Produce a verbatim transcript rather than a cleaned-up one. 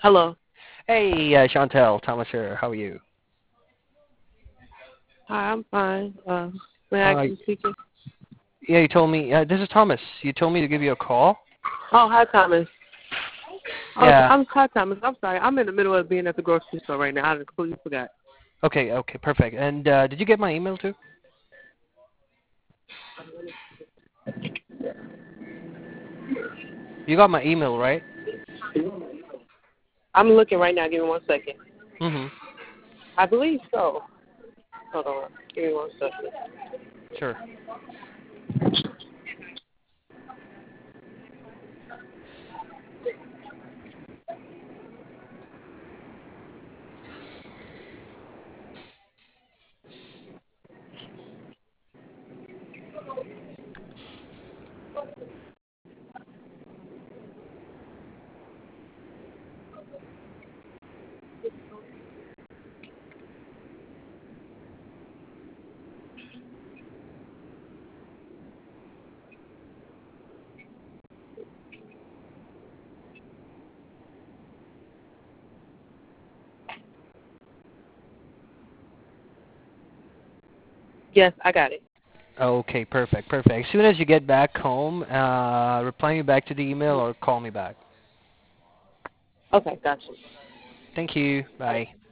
Hello. Hey, uh, Chantel, Thomas here. How are you? Hi, I'm fine. Uh, may I ask Uh, you speaking? yeah, you told me. Uh, this is Thomas. You told me to give you a call. Oh, hi, Thomas. Oh, Yeah. I'm hi, Thomas. I'm sorry. I'm in the middle of being at the grocery store right now. I completely forgot. Okay. Okay. Perfect. And uh, did you get my email too? You got my email, right? I'm looking right now. Give me one second. Mhm. I believe so. Hold on. Give me one second. Sure. Yes, I got it. Okay. Perfect. Perfect. As soon as you get back home, uh, reply me back to the email or call me back. Okay, gotcha. Thank you. Bye.